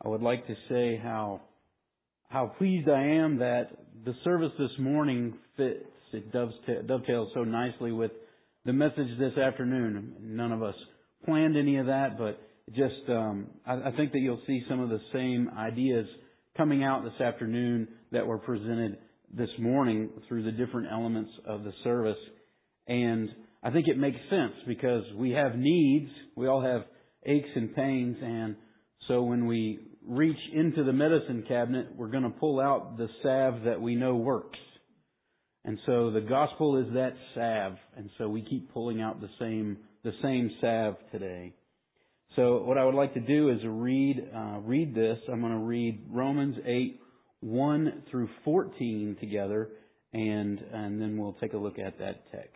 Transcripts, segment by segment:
I would like to say how pleased I am that the service this morning fits. It dovetails so nicely with the message this afternoon. None of us planned any of that, but just I think that you'll see some of the same ideas coming out this afternoon that were presented this morning through the different elements of the service. And I think it makes sense because we have needs. We all have aches and pains. And so when we reach into the medicine cabinet, we're going to pull out the salve that we know works. And so the gospel is that salve. And so we keep pulling out the same salve today. So what I would like to do is read this. I'm going to read Romans 8, 1 through 14 together, and then we'll take a look at that text.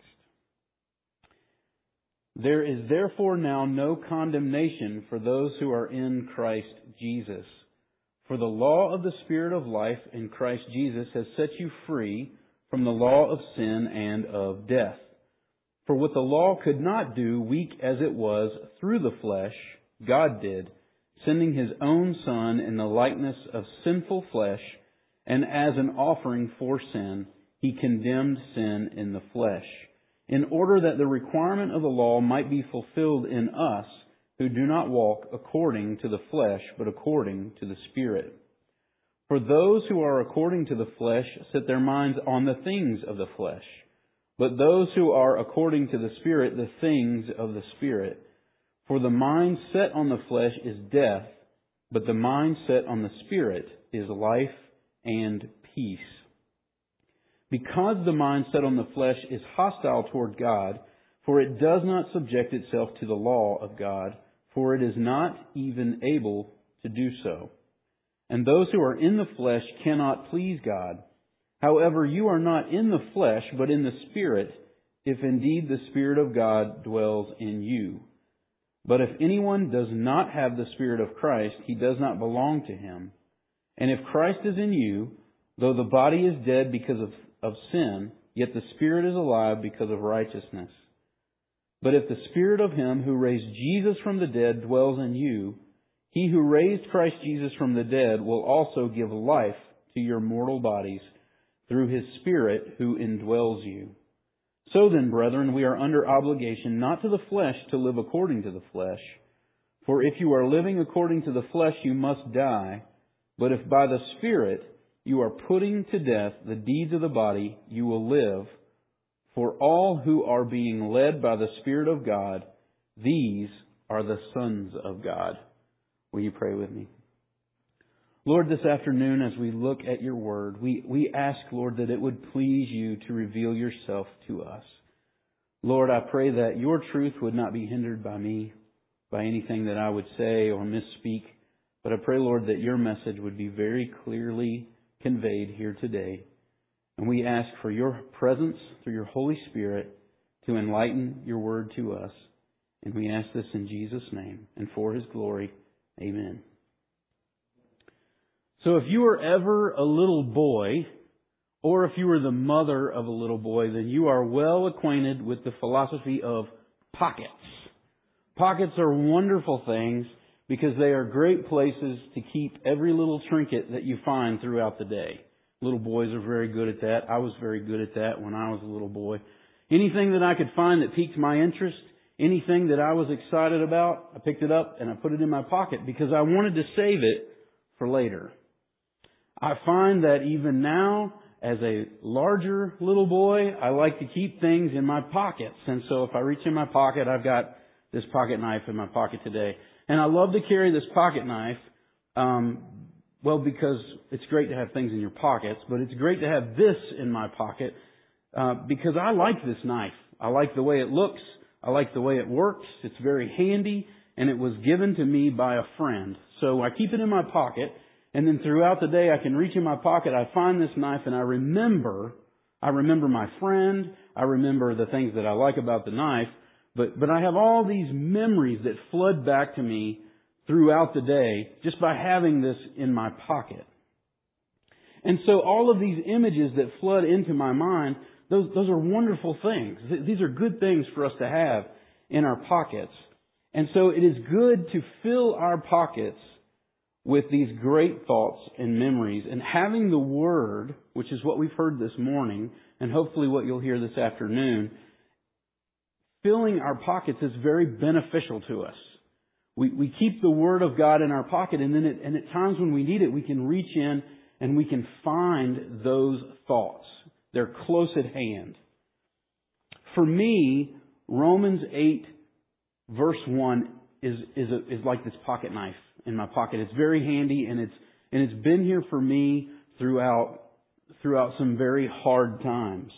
There is therefore now no condemnation for those who are in Christ Jesus. For the law of the Spirit of life in Christ Jesus has set you free from the law of sin and of death. For what the law could not do, weak as it was, through the flesh, God did, sending His own Son in the likeness of sinful flesh, and as an offering for sin, He condemned sin in the flesh, in order that the requirement of the law might be fulfilled in us, who do not walk according to the flesh, but according to the Spirit. For those who are according to the flesh set their minds on the things of the flesh, but those who are according to the Spirit, the things of the Spirit. For the mind set on the flesh is death, but the mind set on the Spirit is life and peace. Because the mind set on the flesh is hostile toward God, for it does not subject itself to the law of God, for it is not even able to do so. And those who are in the flesh cannot please God. However, you are not in the flesh, but in the Spirit, if indeed the Spirit of God dwells in you. But if anyone does not have the Spirit of Christ, he does not belong to Him. And if Christ is in you, though the body is dead because of sin, yet the Spirit is alive because of righteousness. But if the Spirit of Him who raised Jesus from the dead dwells in you, He who raised Christ Jesus from the dead will also give life to your mortal bodies through His Spirit who indwells you. So then, brethren, we are under obligation not to the flesh to live according to the flesh. For if you are living according to the flesh, you must die. But if by the Spirit you are putting to death the deeds of the body, you will live. For all who are being led by the Spirit of God, these are the sons of God. Will you pray with me? Lord, this afternoon as we look at your word, we ask, Lord, that it would please you to reveal yourself to us. Lord, I pray that your truth would not be hindered by me, by anything that I would say or misspeak. But I pray, Lord, that your message would be very clearly conveyed here today. And we ask for your presence through your Holy Spirit to enlighten your word to us. And we ask this in Jesus' name and for His glory. Amen. So if you were ever a little boy, or if you were the mother of a little boy, then you are well acquainted with the philosophy of pockets. Pockets are wonderful things because they are great places to keep every little trinket that you find throughout the day. Little boys are very good at that. I was very good at that when I was a little boy. Anything that I could find that piqued my interest, anything that I was excited about, I picked it up and I put it in my pocket because I wanted to save it for later. I find that even now, as a larger little boy, I like to keep things in my pockets. And so if I reach in my pocket, I've got this pocket knife in my pocket today. And I love to carry this pocket knife, because it's great to have things in your pockets, but it's great to have this in my pocket because I like this knife. I like the way it looks. I like the way it works. It's very handy, and it was given to me by a friend. So I keep it in my pocket. And then throughout the day, I can reach in my pocket, I find this knife, and I remember my friend, I remember the things that I like about the knife, but I have all these memories that flood back to me throughout the day just by having this in my pocket. And so all of these images that flood into my mind, those are wonderful things. These are good things for us to have in our pockets. And so it is good to fill our pockets with these great thoughts and memories, and having the Word, which is what we've heard this morning, and hopefully what you'll hear this afternoon, filling our pockets is very beneficial to us. We keep the Word of God in our pocket, and then at times when we need it, we can reach in and we can find those thoughts. They're close at hand. For me, Romans 8 verse 1 is like this pocket knife in my pocket. It's very handy, and it's been here for me throughout some very hard times.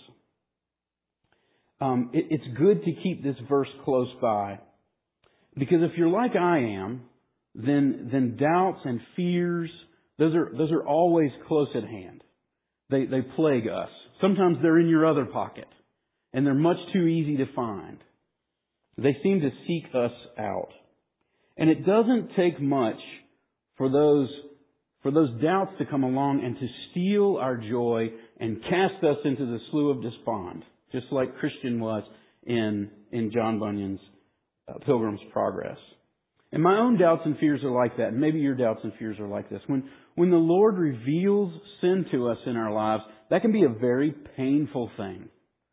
It's good to keep this verse close by, because if you're like I am, then doubts and fears, those are always close at hand. They plague us. Sometimes they're in your other pocket, and they're much too easy to find. They seem to seek us out. And it doesn't take much for those doubts to come along and to steal our joy and cast us into the slough of despond, just like Christian was in John Bunyan's Pilgrim's Progress. And my own doubts and fears are like that. And maybe your doubts and fears are like this. When the Lord reveals sin to us in our lives, that can be a very painful thing.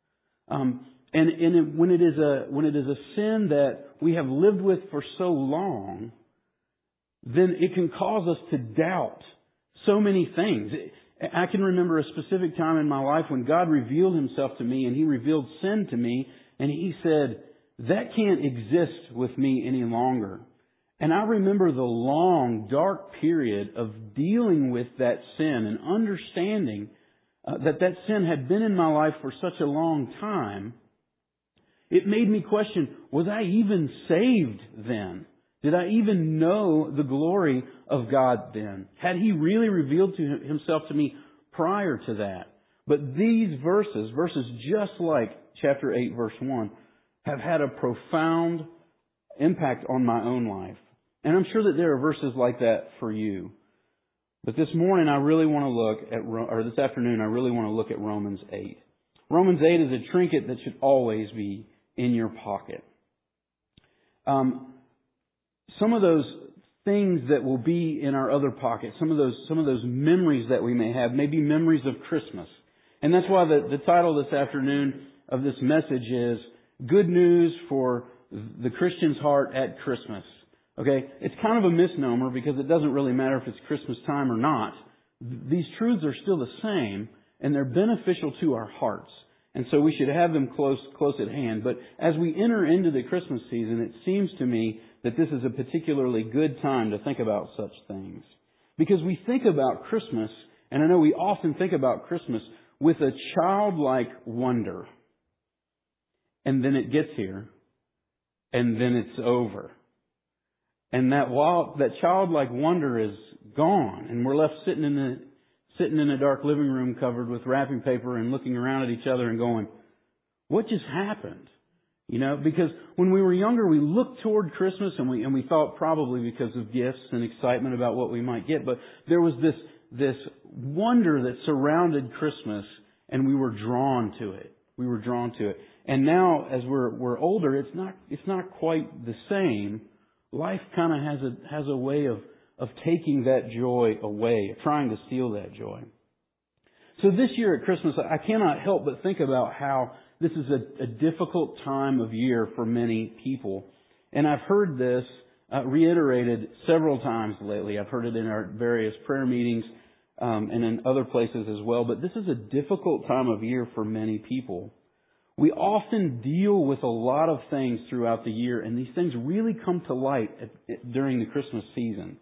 And when it is a sin that we have lived with for so long, then it can cause us to doubt so many things. I can remember a specific time in my life when God revealed Himself to me, and He revealed sin to me, and He said, that can't exist with me any longer. And I remember the long, dark period of dealing with that sin and understanding that sin had been in my life for such a long time. It made me question, was I even saved then? Did I even know the glory of God then? Had He really revealed Himself to me prior to that? But these verses just like chapter 8, verse 1, have had a profound impact on my own life. And I'm sure that there are verses like that for you. But this morning I really want to look at, or this afternoon I really want to look at Romans 8. Romans 8 is a trinket that should always be in your pocket. Some of those things that will be in our other pocket, some of those memories that we may have, may be memories of Christmas. And that's why the title this afternoon of this message is Good News for the Christian's Heart at Christmas. Okay? It's kind of a misnomer because it doesn't really matter if it's Christmas time or not. These truths are still the same, and they're beneficial to our hearts. And so we should have them close at hand. But as we enter into the Christmas season, it seems to me that this is a particularly good time to think about such things. Because we think about Christmas, and I know we often think about Christmas with a childlike wonder. And then it gets here, and then it's over. And that childlike wonder is gone, and we're left sitting in a dark living room covered with wrapping paper and looking around at each other and going, what just happened? You know, because when we were younger, we looked toward Christmas and we thought probably because of gifts and excitement about what we might get, but there was this wonder that surrounded Christmas, and we were drawn to it. We were drawn to it. And now, as we're older, it's not quite the same. Life kind of has a way of taking that joy away, trying to steal that joy. So this year at Christmas, I cannot help but think about how this is a difficult time of year for many people. And I've heard this reiterated several times lately. I've heard it in our various prayer meetings and in other places as well. But this is a difficult time of year for many people. We often deal with a lot of things throughout the year, and these things really come to light during the Christmas season.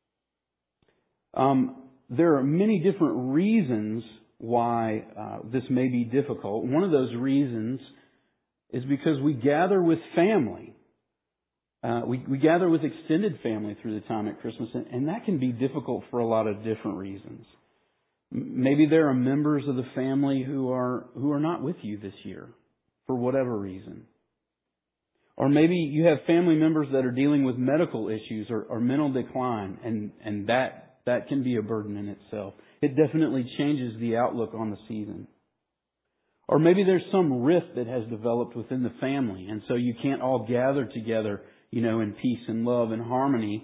There are many different reasons why this may be difficult. One of those reasons is because we gather with family. We gather with extended family through the time at Christmas, and that can be difficult for a lot of different reasons. Maybe there are members of the family who are not with you this year for whatever reason. Or maybe you have family members that are dealing with medical issues or mental decline, and that can be a burden in itself. It definitely changes the outlook on the season. Or maybe there's some rift that has developed within the family, and so you can't all gather together, in peace and love and harmony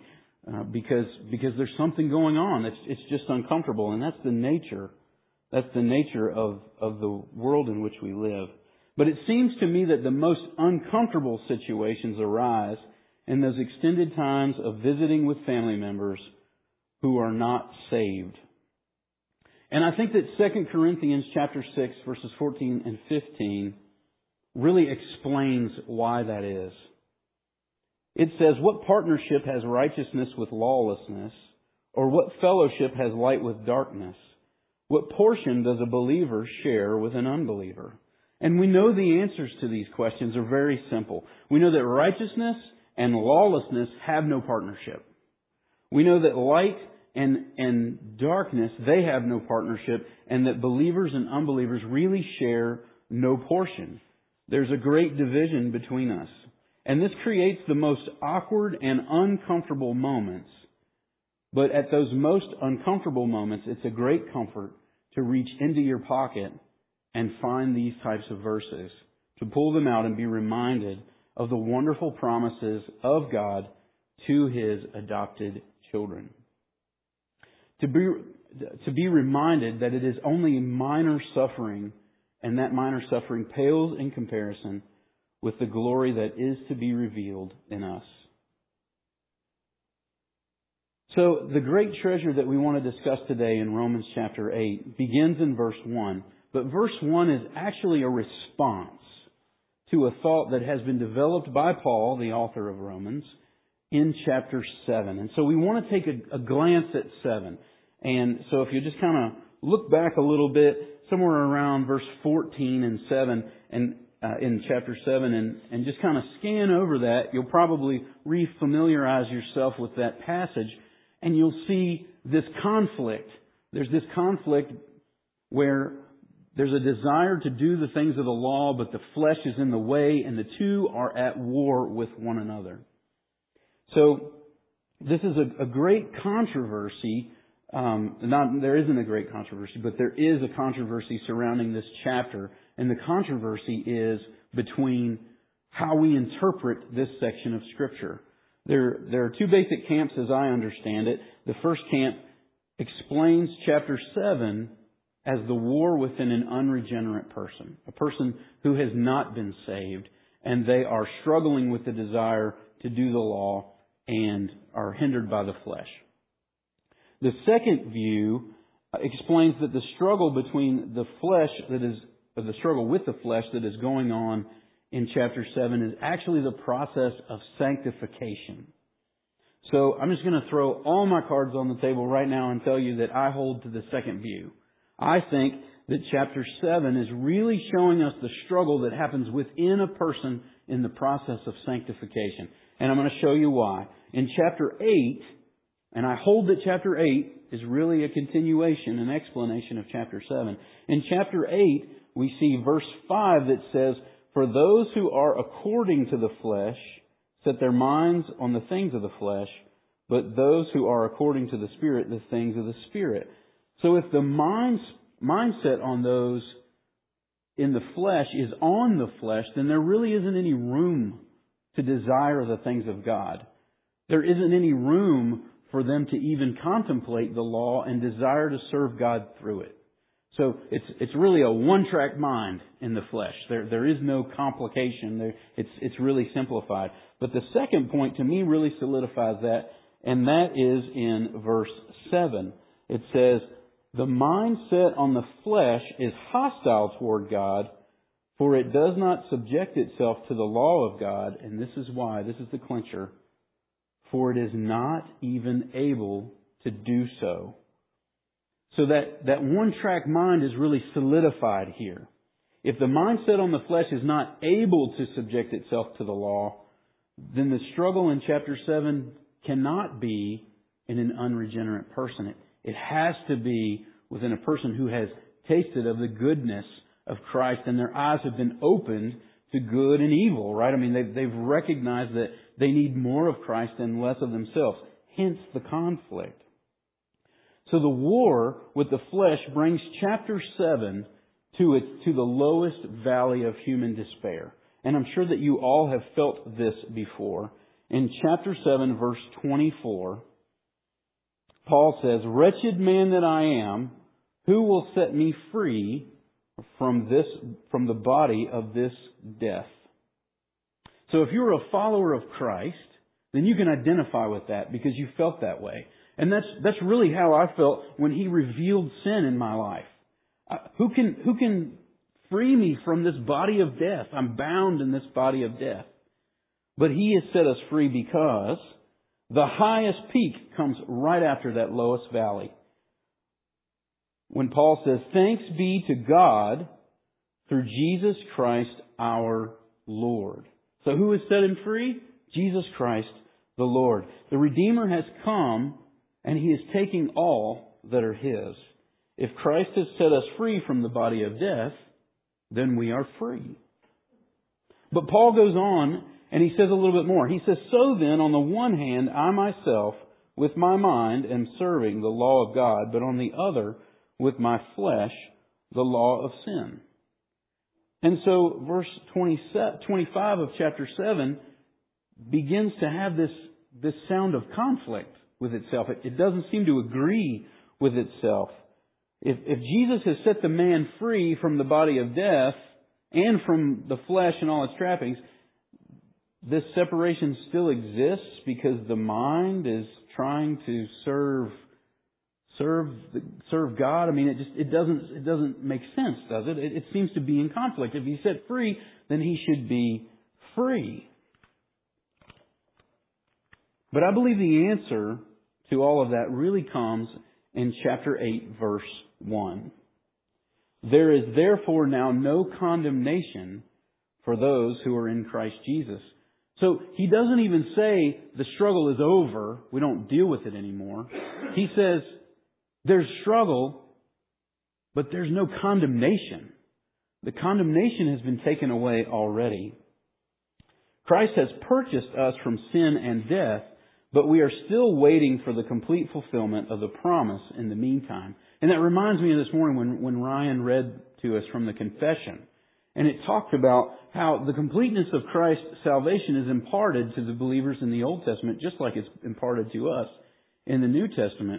because there's something going on. It's just uncomfortable, and that's the nature. That's the nature of the world in which we live. But it seems to me that the most uncomfortable situations arise in those extended times of visiting with family members who are not saved. And I think that 2 Corinthians chapter 6, verses 14 and 15 really explains why that is. It says, "What partnership has righteousness with lawlessness? Or what fellowship has light with darkness? What portion does a believer share with an unbeliever?" And we know the answers to these questions are very simple. We know that righteousness and lawlessness have no partnership. We know that light and darkness, they have no partnership, and that believers and unbelievers really share no portion. There's a great division between us. And this creates the most awkward and uncomfortable moments. But at those most uncomfortable moments, it's a great comfort to reach into your pocket and find these types of verses, to pull them out and be reminded of the wonderful promises of God to His adopted children. To be reminded that it is only minor suffering, and that minor suffering pales in comparison with the glory that is to be revealed in us. So the great treasure that we want to discuss today in Romans chapter 8 begins in verse 1. But verse 1 is actually a response to a thought that has been developed by Paul, the author of Romans, in chapter 7. And so we want to take a glance at 7. And so if you just kind of look back a little bit, somewhere around verse 14 and 7, and in chapter 7, and just kind of scan over that, you'll probably refamiliarize yourself with that passage, and you'll see this conflict. There's this conflict where there's a desire to do the things of the law, but the flesh is in the way, and the two are at war with one another. So this is a great controversy. There isn't a great controversy, but there is a controversy surrounding this chapter, and the controversy is between how we interpret this section of Scripture. There are two basic camps as I understand it. The first camp explains chapter 7 as the war within an unregenerate person, a person who has not been saved, and they are struggling with the desire to do the law and are hindered by the flesh. The second view explains that the struggle between the flesh the struggle with the flesh that is going on in chapter 7 is actually the process of sanctification. So I'm just going to throw all my cards on the table right now and tell you that I hold to the second view. I think that chapter 7 is really showing us the struggle that happens within a person in the process of sanctification. And I'm going to show you why. In chapter 8, and I hold that chapter 8 is really a continuation, an explanation of chapter 7. In chapter 8, we see verse 5 that says, "For those who are according to the flesh set their minds on the things of the flesh, but those who are according to the Spirit, the things of the Spirit." So if the mindset on those in the flesh is on the flesh, then there really isn't any room to desire the things of God. There isn't any room for them to even contemplate the law and desire to serve God through it. So it's really a one-track mind in the flesh. There is no complication. It's really simplified. But the second point to me really solidifies that, and that is in verse 7. It says, "The mindset on the flesh is hostile toward God, for it does not subject itself to the law of God." And this is why, this is the clincher, "for it is not even able to do so." So that one-track mind is really solidified here. If the mindset on the flesh is not able to subject itself to the law, then the struggle in chapter 7 cannot be in an unregenerate person. It has to be within a person who has tasted of the goodness of Christ, and their eyes have been opened to good and evil, right? I mean, they've recognized that they need more of Christ and less of themselves. Hence the conflict. So the war with the flesh brings chapter 7 to the lowest valley of human despair. And I'm sure that you all have felt this before. In chapter 7, verse 24, Paul says, "Wretched man that I am, who will set me free from the body of this death?" So if you're a follower of Christ, then you can identify with that because you felt that way. And that's really how I felt when He revealed sin in my life. Who can free me from this body of death? I'm bound in this body of death. But He has set us free because the highest peak comes right after that lowest valley. When Paul says, "Thanks be to God through Jesus Christ our Lord." So who has set him free? Jesus Christ the Lord. The Redeemer has come and He is taking all that are His. If Christ has set us free from the body of death, then we are free. But Paul goes on and he says a little bit more. He says, "So then, on the one hand, I myself, with my mind, am serving the law of God, but on the other, with my flesh, the law of sin." And so verse 25 of chapter 7 begins to have this sound of conflict with itself. It doesn't seem to agree with itself. If Jesus has set the man free from the body of death and from the flesh and all its trappings, this separation still exists because the mind is trying to serve God. I mean, it doesn't make sense, does it? It seems to be in conflict. If He's set free, then He should be free. But I believe the answer to all of that really comes in chapter 8, verse 1. "There is therefore now no condemnation for those who are in Christ Jesus." So He doesn't even say the struggle is over, we don't deal with it anymore. He says there's struggle, but there's no condemnation. The condemnation has been taken away already. Christ has purchased us from sin and death, but we are still waiting for the complete fulfillment of the promise in the meantime. And that reminds me of this morning when Ryan read to us from the confession. And it talked about how the completeness of Christ's salvation is imparted to the believers in the Old Testament, just like it's imparted to us in the New Testament.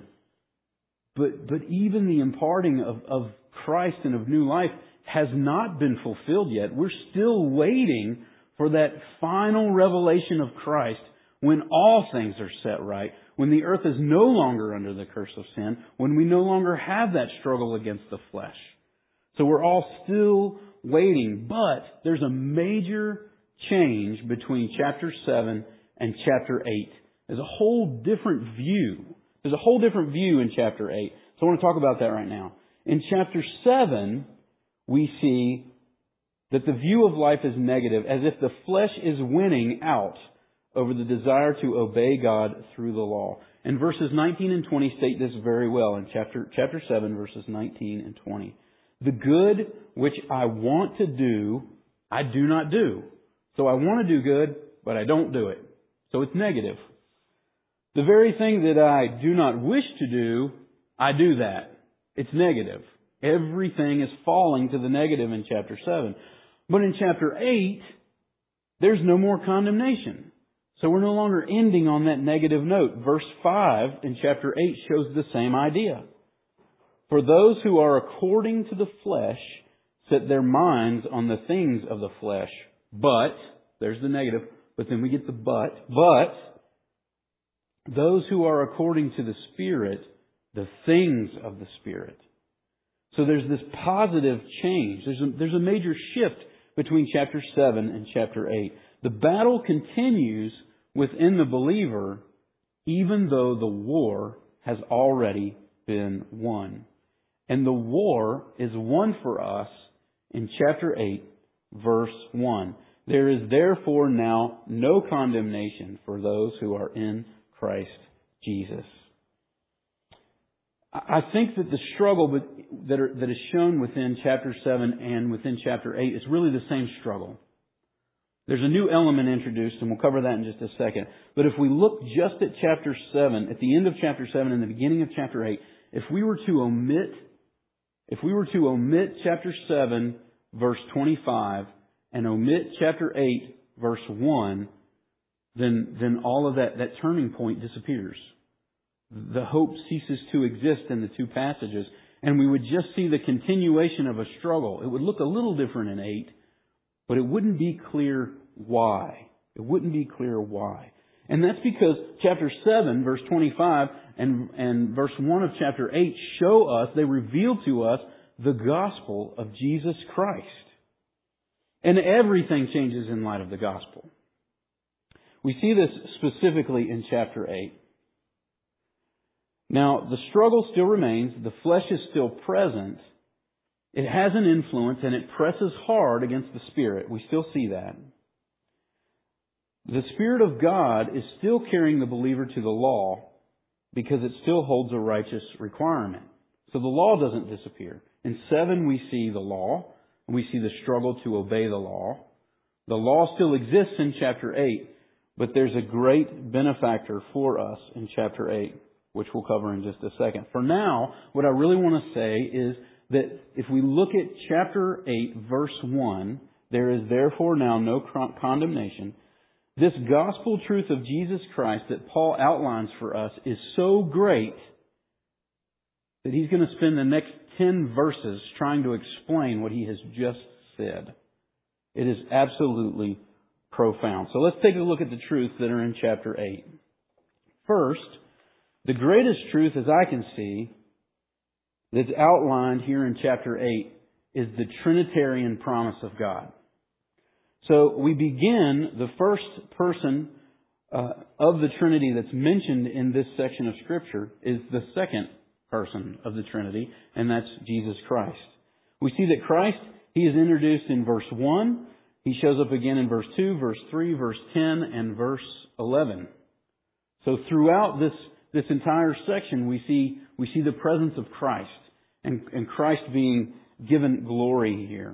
But even the imparting of Christ and of new life has not been fulfilled yet. We're still waiting for that final revelation of Christ when all things are set right, when the earth is no longer under the curse of sin, when we no longer have that struggle against the flesh. So we're all still waiting, but there's a major change between chapter 7 and chapter 8. There's a whole different view. There's a whole different view in chapter 8. So I want to talk about that right now. In chapter 7, we see that the view of life is negative, as if the flesh is winning out over the desire to obey God through the law. And verses 19 and 20 state this very well in chapter 7, verses 19 and 20. "The good which I want to do, I do not do. So I want to do good, but I don't do it." So it's negative. "The very thing that I do not wish to do, I do that." It's negative. Everything is falling to the negative in chapter 7. But in chapter 8, there's no more condemnation. So we're no longer ending on that negative note. Verse 5 in chapter 8 shows the same idea. "For those who are according to the flesh set their minds on the things of the flesh. But," there's the negative, but then we get the but "those who are according to the Spirit, the things of the Spirit." So there's this positive change. There's a major shift between chapter 7 and chapter 8. The battle continues within the believer, even though the war has already been won. And the war is won for us in chapter 8, verse 1. "There is therefore now no condemnation for those who are in Christ Jesus." I think that the struggle that is shown within chapter 7 and within chapter 8 is really the same struggle. There's a new element introduced, and we'll cover that in just a second. But if we look just at chapter 7, at the end of chapter 7 and the beginning of chapter 8, if we were to omit chapter 7, verse 25, and omit chapter 8, verse 1, then all of that turning point disappears. the hope ceases to exist in the two passages, and we would just see the continuation of a struggle. It would look a little different in 8, but it wouldn't be clear why. It wouldn't be clear why. And that's because chapter 7, verse 25, and verse 1 of chapter 8 show us, they reveal to us the gospel of Jesus Christ. And everything changes in light of the gospel. We see this specifically in chapter 8. Now, the struggle still remains. The flesh is still present. It has an influence and it presses hard against the Spirit. We still see that. The Spirit of God is still carrying the believer to the law because it still holds a righteous requirement. So the law doesn't disappear. In 7 we see the law. We see the struggle to obey the law. The law still exists in chapter 8, but there's a great benefactor for us in chapter 8, which we'll cover in just a second. For now, what I really want to say is that if we look at chapter 8, verse 1, there is therefore now no condemnation. This gospel truth of Jesus Christ that Paul outlines for us is so great that he's going to spend the next 10 verses trying to explain what he has just said. It is absolutely profound. So let's take a look at the truths that are in chapter 8. First, the greatest truth, as I can see, that's outlined here in chapter 8 is the Trinitarian promise of God. So we begin, the first person of the Trinity that's mentioned in this section of Scripture is the second person of the Trinity, and that's Jesus Christ. We see that Christ, He is introduced in verse 1. He shows up again in verse 2, verse 3, verse 10, and verse 11. So throughout this entire section, we see the presence of Christ and Christ being given glory here.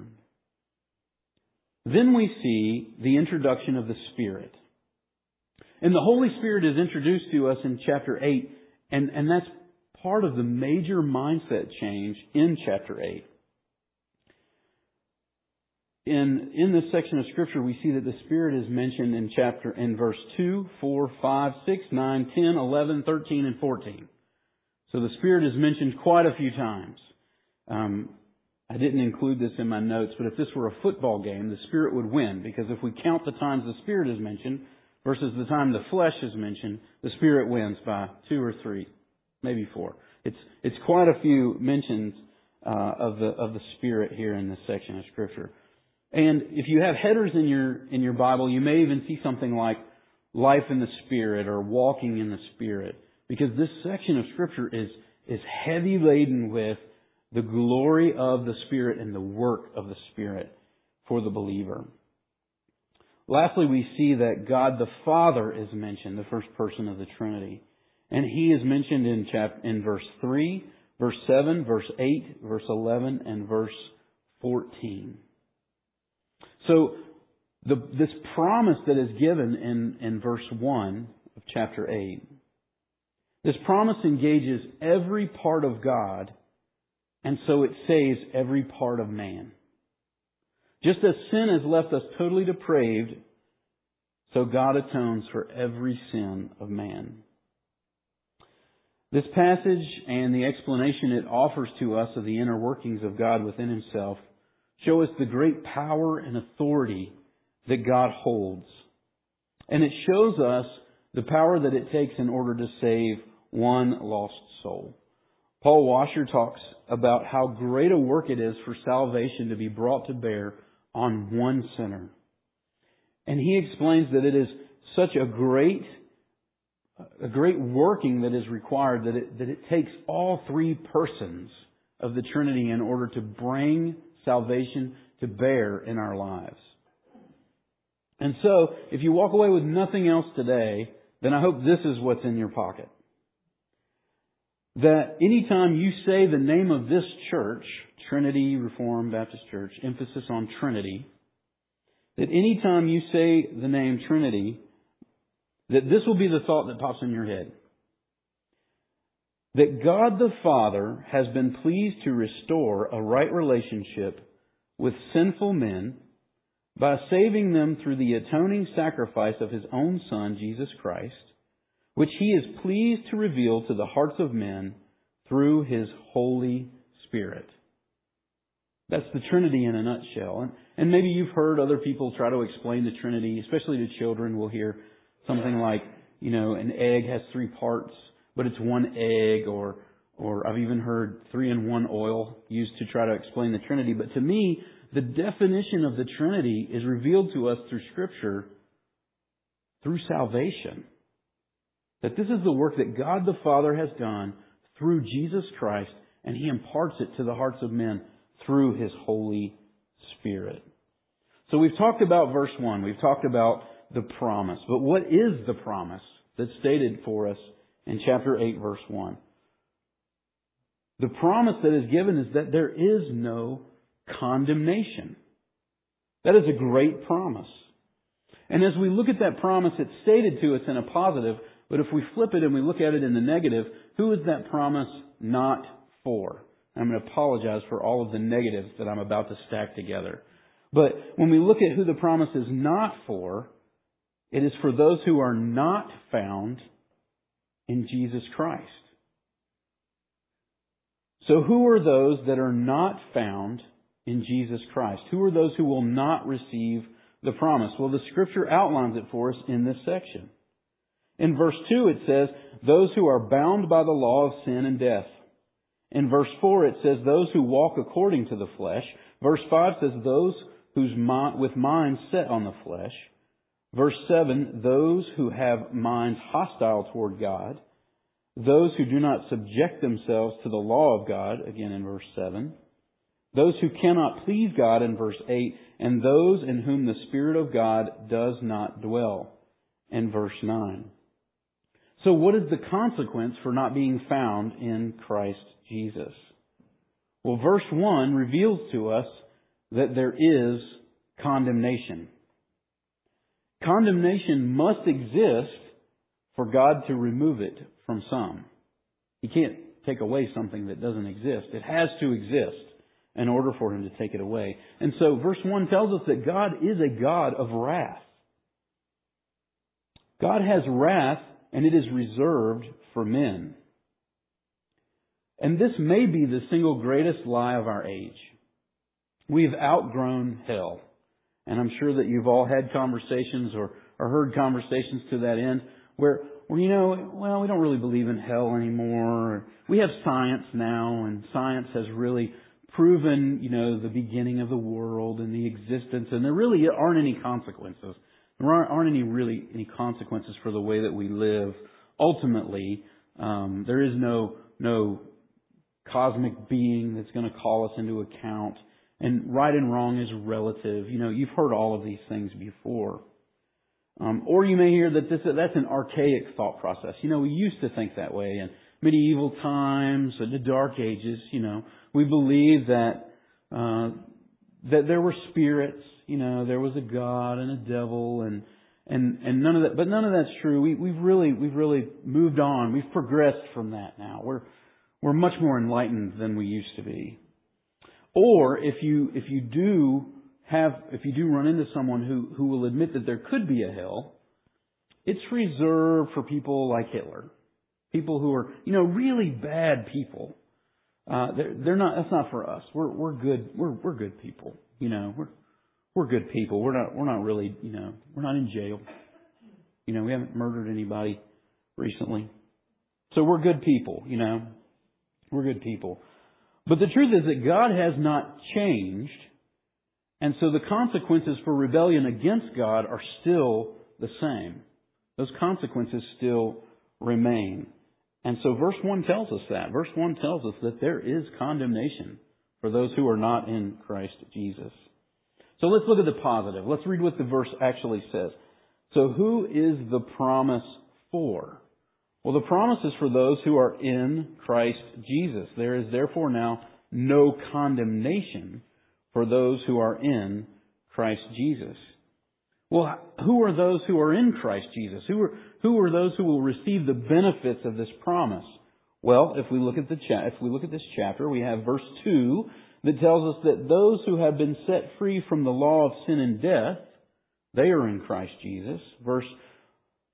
Then we see the introduction of the Spirit. And the Holy Spirit is introduced to us in chapter 8, and that's part of the major mindset change in chapter 8. In this section of Scripture, we see that the Spirit is mentioned in verse 2, 4, 5, 6, 9, 10, 11, 13, and 14. So the Spirit is mentioned quite a few times. I didn't include this in my notes, but if this were a football game, the Spirit would win, because if we count the times the Spirit is mentioned versus the time the flesh is mentioned, the Spirit wins by 2 or 3, maybe 4. It's quite a few mentions of the Spirit here in this section of Scripture. And if you have headers in your Bible, you may even see something like life in the Spirit or walking in the Spirit, because this section of Scripture is heavy laden with the glory of the Spirit and the work of the Spirit for the believer. Lastly, we see that God the Father is mentioned, the first person of the Trinity. And He is mentioned in verse 3, verse 7, verse 8, verse 11, and verse 14. So this promise that is given in verse 1 of chapter 8, this promise engages every part of God, and so it saves every part of man. Just as sin has left us totally depraved, so God atones for every sin of man. This passage and the explanation it offers to us of the inner workings of God within Himself show us the great power and authority that God holds. And it shows us the power that it takes in order to save one lost soul. Paul Washer talks about how great a work it is for salvation to be brought to bear on one sinner. And he explains that it is such a great working that is required that it takes all three persons of the Trinity in order to bring salvation to bear in our lives. And so, if you walk away with nothing else today, then I hope this is what's in your pocket. That anytime you say the name of this church, Trinity Reformed Baptist Church, emphasis on Trinity, that anytime you say the name Trinity, that this will be the thought that pops in your head. That God the Father has been pleased to restore a right relationship with sinful men by saving them through the atoning sacrifice of His own Son, Jesus Christ, which He is pleased to reveal to the hearts of men through His Holy Spirit. That's the Trinity in a nutshell. And maybe you've heard other people try to explain the Trinity, especially to children. We'll hear something like, an egg has 3 parts, but it's one egg, or I've even heard 3-in-1 oil used to try to explain the Trinity. But to me, the definition of the Trinity is revealed to us through Scripture, through salvation. That this is the work that God the Father has done through Jesus Christ, and He imparts it to the hearts of men through His Holy Spirit. So we've talked about verse 1. We've talked about the promise. But what is the promise that's stated for us in chapter 8, verse 1? The promise that is given is that there is no condemnation. That is a great promise. And as we look at that promise, it's stated to us in a positive, but if we flip it and we look at it in the negative, who is that promise not for? I'm going to apologize for all of the negatives that I'm about to stack together. But when we look at who the promise is not for, it is for those who are not found in Jesus Christ. So who are those that are not found in Jesus Christ? Who are those who will not receive the promise? Well, the Scripture outlines it for us in this section. In verse 2 it says, those who are bound by the law of sin and death. In verse 4 it says, those who walk according to the flesh. Verse 5 says, those with minds set on the flesh. Verse 7, those who have minds hostile toward God. Those who do not subject themselves to the law of God, again in verse 7. Those who cannot please God in verse 8. And those in whom the Spirit of God does not dwell in verse 9. So what is the consequence for not being found in Christ Jesus? Well, verse 1 reveals to us that there is condemnation. Condemnation must exist for God to remove it from some. He can't take away something that doesn't exist. It has to exist in order for Him to take it away. And so verse 1 tells us that God is a God of wrath. God has wrath, and it is reserved for men. And this may be the single greatest lie of our age. We've outgrown hell. And I'm sure that you've all had conversations or heard conversations to that end where we don't really believe in hell anymore. We have science now, and science has really proven, the beginning of the world and the existence, and there really aren't any consequences. There aren't any consequences for the way that we live. Ultimately, there is no cosmic being that's going to call us into account. And right and wrong is relative. You've heard all of these things before. Or you may hear that that's an archaic thought process. We used to think that way in medieval times, the Dark Ages. We believed that there were spirits. There was a God and a devil, and none of that. But none of that's true. We've really moved on. We've progressed from that now. We're much more enlightened than we used to be. Or if you do run into someone who will admit that there could be a hell, it's reserved for people like Hitler, people who are really bad people. They're not. That's not for us. We're good. We're good people. We're good people. We're not really. We're not in jail. We haven't murdered anybody recently, so we're good people. We're good people. But the truth is that God has not changed, and so the consequences for rebellion against God are still the same. Those consequences still remain. And so verse 1 tells us that. Verse 1 tells us that there is condemnation for those who are not in Christ Jesus. So let's look at the positive. Let's read what the verse actually says. So who is the promise for? Well, the promise is for those who are in Christ Jesus. There is therefore now no condemnation for those who are in Christ Jesus. Well, who are those who are in Christ Jesus? Who are those who will receive the benefits of this promise? Well, if we look at this chapter, we have verse 2 that tells us that those who have been set free from the law of sin and death, they are in Christ Jesus. Verse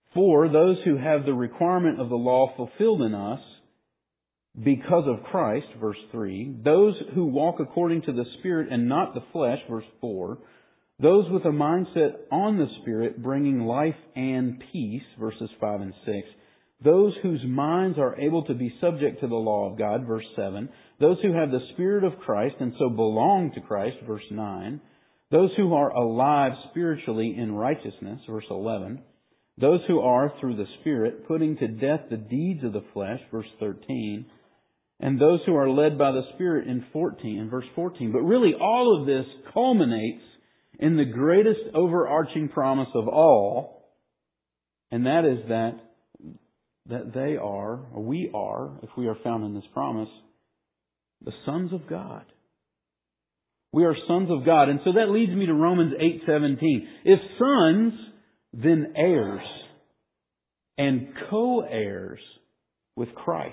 For those who have the requirement of the law fulfilled in us because of Christ, verse 3, those who walk according to the Spirit and not the flesh, verse 4, those with a mindset on the Spirit bringing life and peace, verses 5 and 6, those whose minds are able to be subject to the law of God, verse 7, those who have the Spirit of Christ and so belong to Christ, verse 9, those who are alive spiritually in righteousness, verse 11, those who are, through the Spirit, putting to death the deeds of the flesh, verse 13, and those who are led by the Spirit in verse 14. But really all of this culminates in the greatest overarching promise of all, and that is that they are, or we are, if we are found in this promise, the sons of God. We are sons of God. And so that leads me to Romans 8:17. If sons, then heirs and co-heirs with Christ.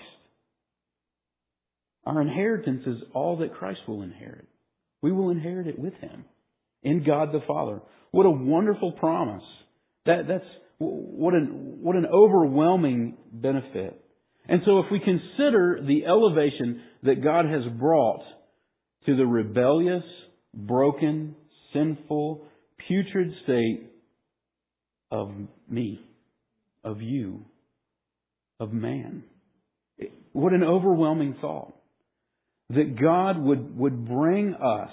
Our inheritance is all that Christ will inherit. We will inherit it with Him in God the Father. What a wonderful promise. That's what an overwhelming benefit. And so if we consider the elevation that God has brought to the rebellious, broken, sinful, putrid state of me, of you, of man. What an overwhelming thought. That God would bring us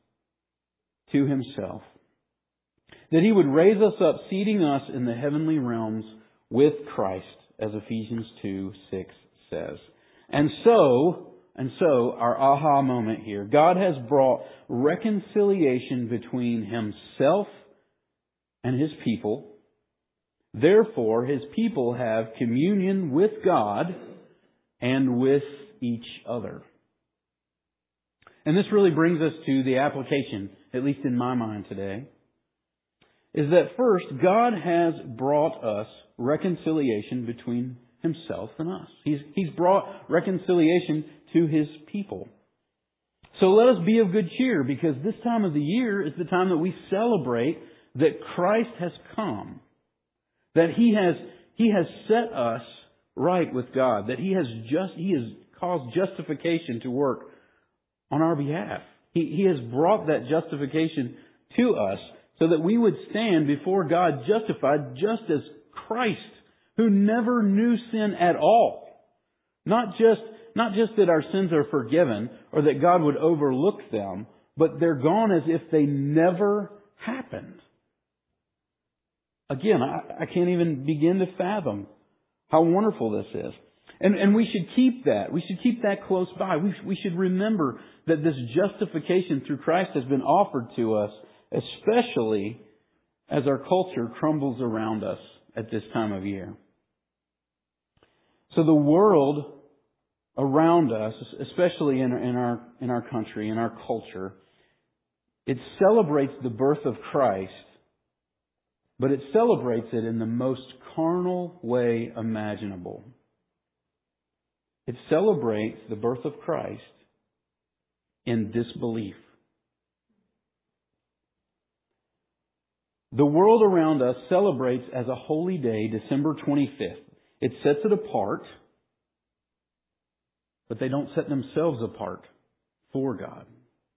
to Himself. That He would raise us up, seating us in the heavenly realms with Christ, as Ephesians 2:6 says. And so, our aha moment here, God has brought reconciliation between Himself and His people. Therefore, His people have communion with God and with each other. And this really brings us to the application, at least in my mind today, is that first, God has brought us reconciliation between Himself and us. He's brought reconciliation to His people. So let us be of good cheer, because this time of the year is the time that we celebrate that Christ has come. That He has set us right with God. That He has caused justification to work on our behalf. He has brought that justification to us so that we would stand before God justified just as Christ, who never knew sin at all. Not just that our sins are forgiven or that God would overlook them, but they're gone as if they never happened. Again, I can't even begin to fathom how wonderful this is. And we should keep that. We should keep that close by. We should remember that this justification through Christ has been offered to us, especially as our culture crumbles around us at this time of year. So the world around us, especially in our country, in our culture, it celebrates the birth of Christ, but it celebrates it in the most carnal way imaginable. It celebrates the birth of Christ in disbelief. The world around us celebrates as a holy day December 25th. It sets it apart, but they don't set themselves apart for God.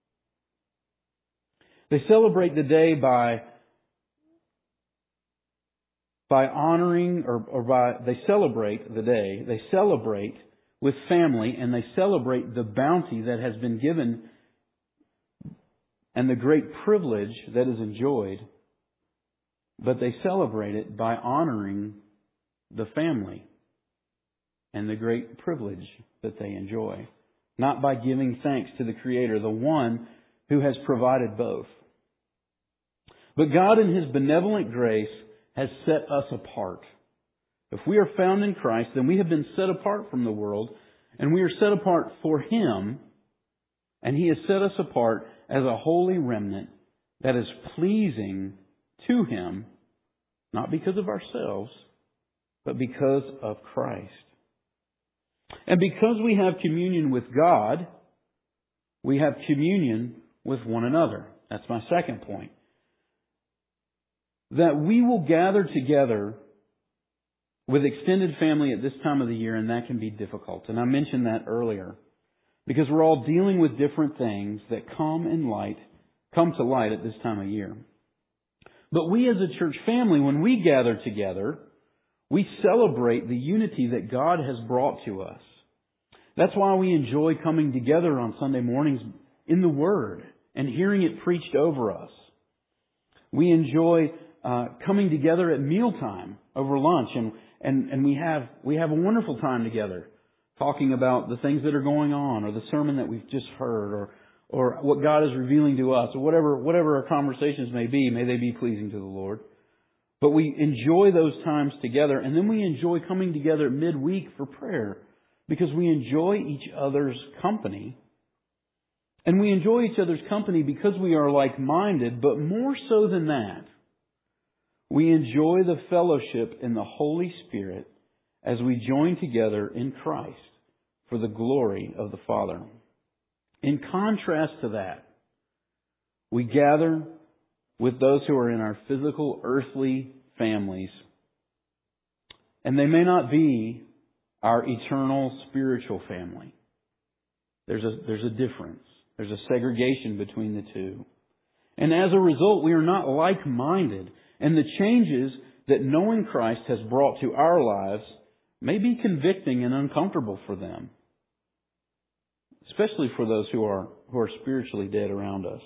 They celebrate the day by honoring, they celebrate the day. They celebrate with family, and they celebrate the bounty that has been given and the great privilege that is enjoyed. But they celebrate it by honoring the family and the great privilege that they enjoy. Not by giving thanks to the Creator, the one who has provided both. But God in His benevolent grace has set us apart. If we are found in Christ, then we have been set apart from the world, and we are set apart for Him, and He has set us apart as a holy remnant that is pleasing to Him, not because of ourselves, but because of Christ. And because we have communion with God, we have communion with one another. That's my second point. That we will gather together with extended family at this time of the year, and that can be difficult. And I mentioned that earlier because we're all dealing with different things that come to light at this time of year. But we as a church family, when we gather together, we celebrate the unity that God has brought to us. That's why we enjoy coming together on Sunday mornings in the Word and hearing it preached over us. We enjoy coming together at mealtime over lunch, and we have a wonderful time together, talking about the things that are going on, or the sermon that we've just heard, or what God is revealing to us, or whatever our conversations may be. May they be pleasing to the Lord. But we enjoy those times together, and then we enjoy coming together midweek for prayer, because we enjoy each other's company. And we enjoy each other's company because we are like-minded, but more so than that, we enjoy the fellowship in the Holy Spirit as we join together in Christ for the glory of the Father. In contrast to that, we gather with those who are in our physical, earthly families, and they may not be our eternal spiritual family. There's a difference. There's a segregation between the two. And as a result, we are not like-minded. And the changes that knowing Christ has brought to our lives may be convicting and uncomfortable for them, especially for those who are spiritually dead around us.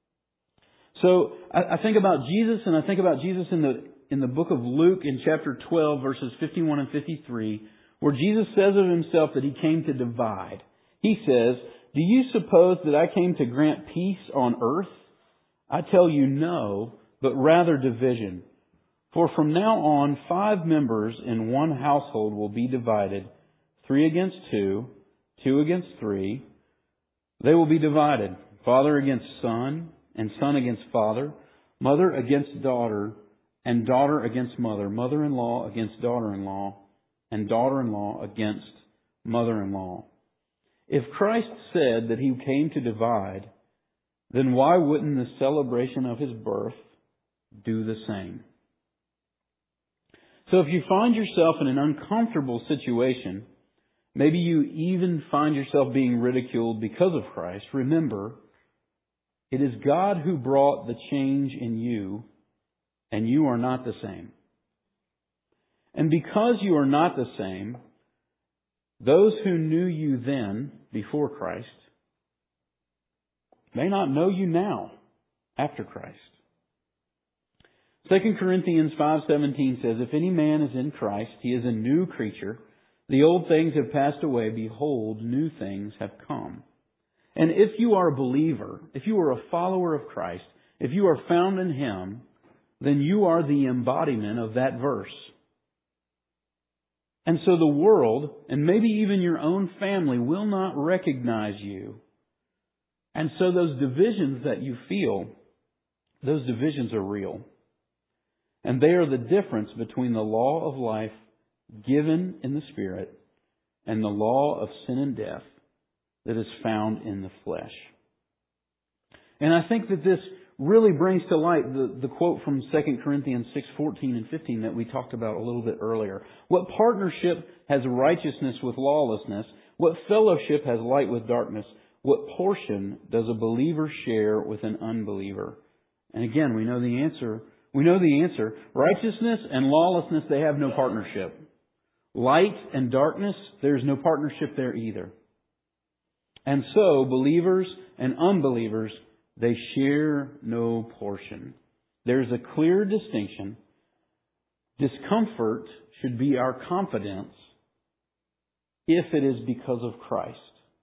So I think about Jesus, and I think about Jesus in the book of Luke in chapter 12, verses 51 and 53, where Jesus says of Himself that He came to divide. He says, "Do you suppose that I came to grant peace on earth? I tell you no, but rather division. For from now on 5 members in one household will be divided, 3 against 2, 2 against 3. They will be divided, father against son, and son against father, mother against daughter, and daughter against mother, mother-in-law against daughter-in-law, and daughter-in-law against mother-in-law." If Christ said that He came to divide, then why wouldn't the celebration of His birth do the same? So if you find yourself in an uncomfortable situation, maybe you even find yourself being ridiculed because of Christ, remember, it is God who brought the change in you, and you are not the same. And because you are not the same, those who knew you then, before Christ, may not know you now, after Christ. 2 Corinthians 5:17 says, "If any man is in Christ, he is a new creature. The old things have passed away. Behold, new things have come." And if you are a believer, if you are a follower of Christ, if you are found in Him, then you are the embodiment of that verse. And so the world, and maybe even your own family, will not recognize you. And so those divisions that you feel, those divisions are real. And they are the difference between the law of life given in the Spirit and the law of sin and death that is found in the flesh. And I think that this really brings to light the quote from 2 Corinthians 6:14 and 15 that we talked about a little bit earlier. What partnership has righteousness with lawlessness? What fellowship has light with darkness? What portion does a believer share with an unbeliever? And again, we know the answer. Righteousness and lawlessness, they have no partnership. Light and darkness, there's no partnership there either. And so, believers and unbelievers, they share no portion. There's a clear distinction. Discomfort should be our confidence if it is because of Christ.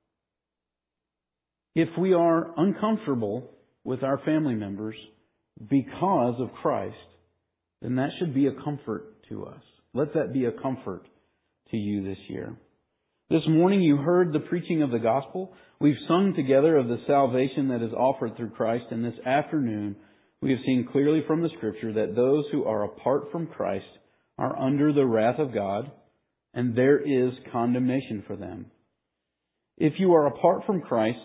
If we are uncomfortable with our family members because of Christ, then that should be a comfort to us. Let that be a comfort to you this year. This morning you heard the preaching of the gospel. We've sung together of the salvation that is offered through Christ. And this afternoon we have seen clearly from the Scripture that those who are apart from Christ are under the wrath of God, and there is condemnation for them. If you are apart from Christ,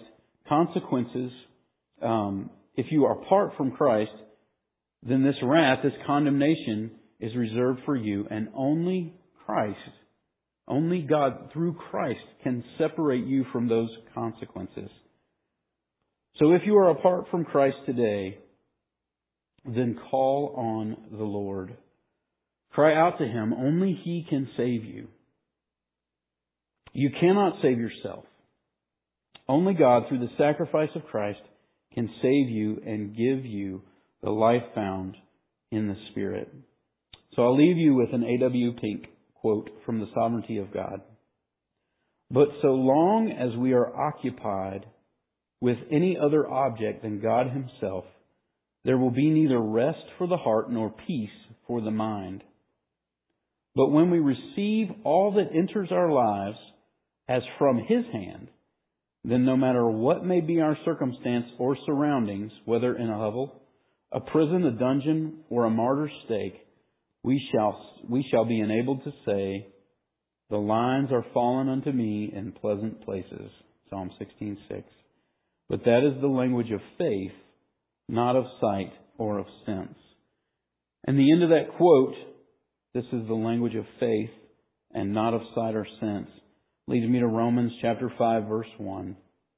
if you are apart from Christ, then this wrath, this condemnation is reserved for you, and only Christ. Only God, through Christ, can separate you from those consequences. So if you are apart from Christ today, then call on the Lord. Cry out to Him. Only He can save you. You cannot save yourself. Only God, through the sacrifice of Christ, can save you and give you the life found in the Spirit. So I'll leave you with an A.W. Pink quote from The Sovereignty of God. But so long as we are occupied with any other object than God Himself, there will be neither rest for the heart nor peace for the mind. But when we receive all that enters our lives as from His hand, then no matter what may be our circumstance or surroundings, whether in a hovel, a prison, a dungeon, or a martyr's stake, we shall be enabled to say, "The lines are fallen unto me in pleasant places." Psalm 16:6. But that is the language of faith, not of sight or of sense. And the end of that quote, this is the language of faith and not of sight or sense, leads me to Romans chapter 5, verse 1.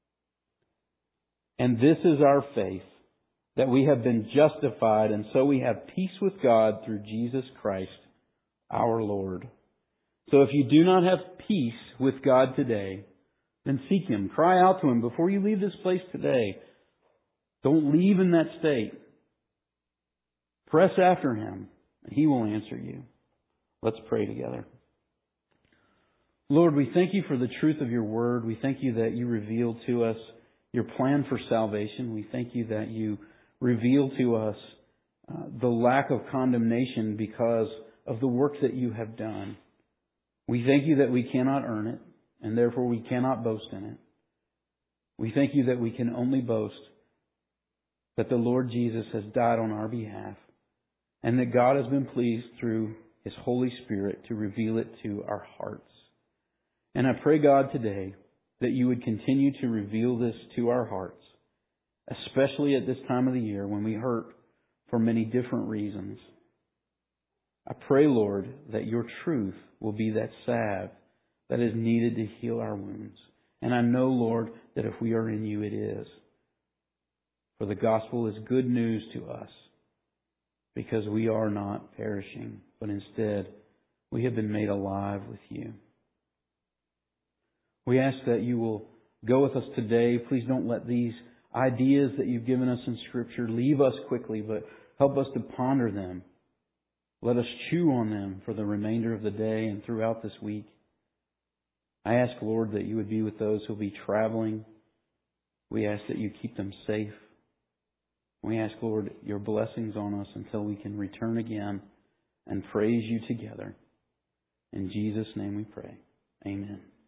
And this is our faith, that we have been justified, and so we have peace with God through Jesus Christ, our Lord. So if you do not have peace with God today, then seek Him. Cry out to Him before you leave this place today. Don't leave in that state. Press after Him, and He will answer you. Let's pray together. Lord, we thank You for the truth of Your Word. We thank You that You reveal to us Your plan for salvation. We thank You that You reveal to us the lack of condemnation because of the work that You have done. We thank You that we cannot earn it, and therefore we cannot boast in it. We thank You that we can only boast that the Lord Jesus has died on our behalf, and that God has been pleased through His Holy Spirit to reveal it to our hearts. And I pray, God, today that You would continue to reveal this to our hearts, especially at this time of the year when we hurt for many different reasons. I pray, Lord, that Your truth will be that salve that is needed to heal our wounds. And I know, Lord, that if we are in You, it is. For the gospel is good news to us because we are not perishing, but instead we have been made alive with You. We ask that You will go with us today. Please don't let these ideas that You've given us in Scripture leave us quickly, but help us to ponder them. Let us chew on them for the remainder of the day and throughout this week. I ask, Lord, that You would be with those who will be traveling. We ask that You keep them safe. We ask, Lord, Your blessings on us until we can return again and praise You together. In Jesus' name we pray. Amen.